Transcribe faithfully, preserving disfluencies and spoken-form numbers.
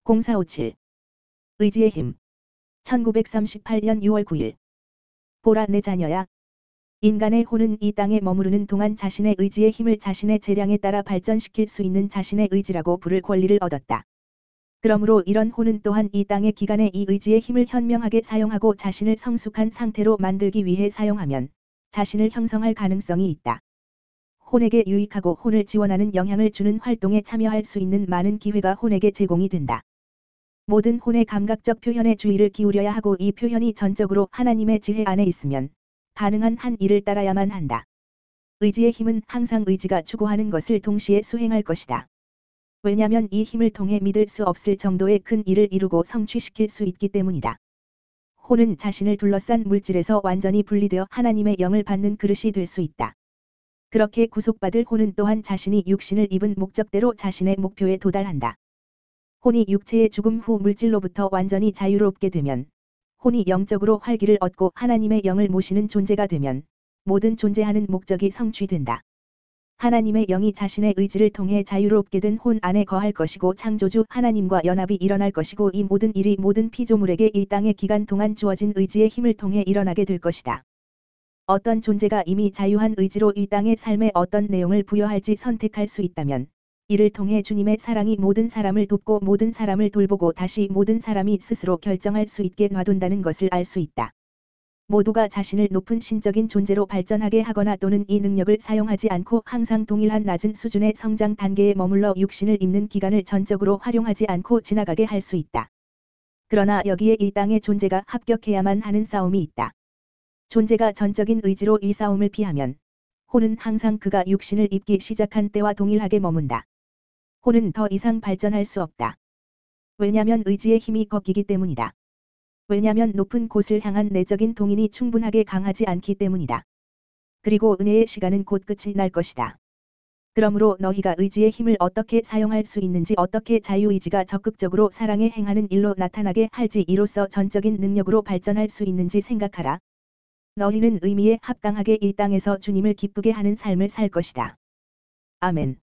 공사오칠 의지의 힘. 천구백삼십팔 년 유월 구일. 보라 내 자녀야. 인간의 혼은 이 땅에 머무르는 동안 자신의 의지의 힘을 자신의 재량에 따라 발전시킬 수 있는 자신의 의지라고 부를 권리를 얻었다. 그러므로 이런 혼은 또한 이 땅의 기간에 이 의지의 힘을 현명하게 사용하고 자신을 성숙한 상태로 만들기 위해 사용하면 자신을 형성할 가능성이 있다. 혼에게 유익하고 혼을 지원하는 영향을 주는 활동에 참여할 수 있는 많은 기회가 혼에게 제공이 된다. 모든 혼의 감각적 표현에 주의를 기울여야 하고 이 표현이 전적으로 하나님의 지혜 안에 있으면 가능한 한 일을 따라야만 한다. 의지의 힘은 항상 의지가 추구하는 것을 동시에 수행할 것이다. 왜냐하면 이 힘을 통해 믿을 수 없을 정도의 큰 일을 이루고 성취시킬 수 있기 때문이다. 혼은 자신을 둘러싼 물질에서 완전히 분리되어 하나님의 영을 받는 그릇이 될 수 있다. 그렇게 구속받을 혼은 또한 자신이 육신을 입은 목적대로 자신의 목표에 도달한다. 혼이 육체의 죽음 후 물질로부터 완전히 자유롭게 되면, 혼이 영적으로 활기를 얻고 하나님의 영을 모시는 존재가 되면, 모든 존재하는 목적이 성취된다. 하나님의 영이 자신의 의지를 통해 자유롭게 된 혼 안에 거할 것이고 창조주 하나님과 연합이 일어날 것이고 이 모든 일이 모든 피조물에게 이 땅의 기간 동안 주어진 의지의 힘을 통해 일어나게 될 것이다. 어떤 존재가 이미 자유한 의지로 이 땅의 삶에 어떤 내용을 부여할지 선택할 수 있다면, 이를 통해 주님의 사랑이 모든 사람을 돕고 모든 사람을 돌보고 다시 모든 사람이 스스로 결정할 수 있게 놔둔다는 것을 알 수 있다. 모두가 자신을 높은 신적인 존재로 발전하게 하거나 또는 이 능력을 사용하지 않고 항상 동일한 낮은 수준의 성장 단계에 머물러 육신을 입는 기간을 전적으로 활용하지 않고 지나가게 할 수 있다. 그러나 여기에 이 땅의 존재가 합격해야만 하는 싸움이 있다. 존재가 전적인 의지로 이 싸움을 피하면 혼은 항상 그가 육신을 입기 시작한 때와 동일하게 머문다. 혼은 더 이상 발전할 수 없다. 왜냐면 의지의 힘이 꺾이기 때문이다. 왜냐면 높은 곳을 향한 내적인 동인이 충분하게 강하지 않기 때문이다. 그리고 은혜의 시간은 곧 끝이 날 것이다. 그러므로 너희가 의지의 힘을 어떻게 사용할 수 있는지 어떻게 자유의지가 적극적으로 사랑에 행하는 일로 나타나게 할지 이로써 전적인 능력으로 발전할 수 있는지 생각하라. 너희는 의미에 합당하게 이 땅에서 주님을 기쁘게 하는 삶을 살 것이다. 아멘.